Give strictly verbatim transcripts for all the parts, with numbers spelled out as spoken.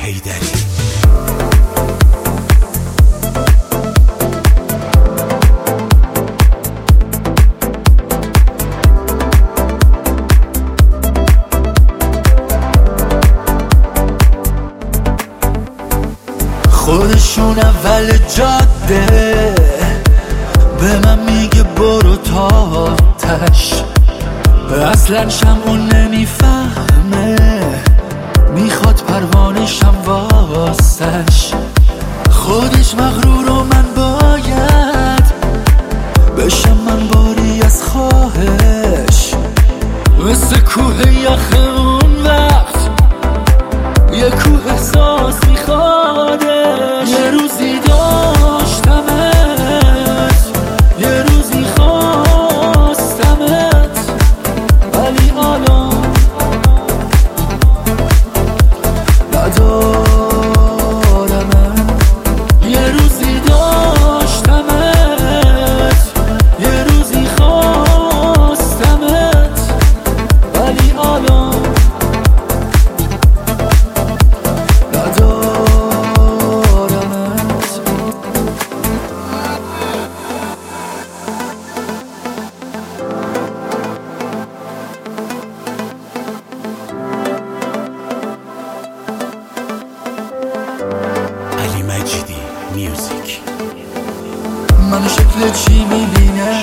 حیدری. خودشون اول جاده به من میگه برو تا آتش، اصلا شمعون نمیفهمه میخواد پروانشم واسش. خودش مغرور و من باید بشم من باری از خواهش، مثل کوه یخ اون وقت یه کوه احساس میخوادش. یه روزی داشتمت، یه روزی خواستمت، ولی الان ندارمت. یه روزی داشتمت، یه روزی خواستمت، ولی الان علی مجیدی میوزیک. منو شکل چی میبینه،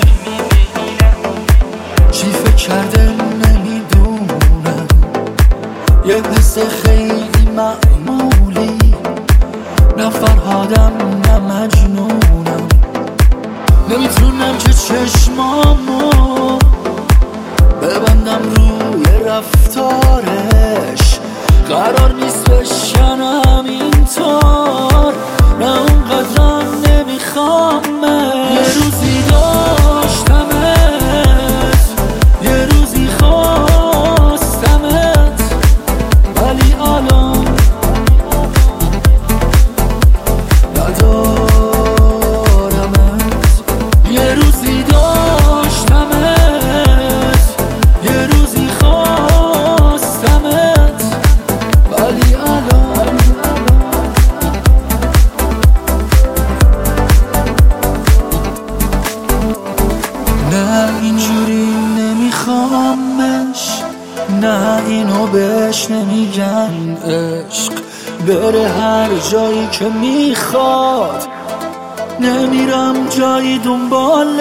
چی فکر کرده نمیدونم. یه حس خیلی معمولی، نه فرهادم نه مجنونم. نمیتونم که چشمامو ببندم روی رفتارش، قرار نیست بشنم اینطور، نه اونقدر نمیخوامه. یه روزی داشتمت، یه روزی خواستمت، ولی الان ندارمت. یه روزی داشتمت، یه روزی خواستمت، ولی الان نه اینجوری نمیخوامش، نه اینو بهش نمیگن عشق. بره هر جایی که میخواد، نمیرم جایی دنبالش.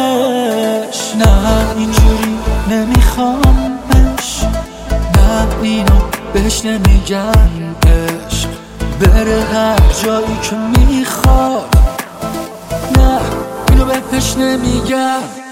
نه اینجوری نمیخوامش، نه اینو بهش نمیگن عشق. بره هر جایی که میخواد، نه اینو بهش نمیگن.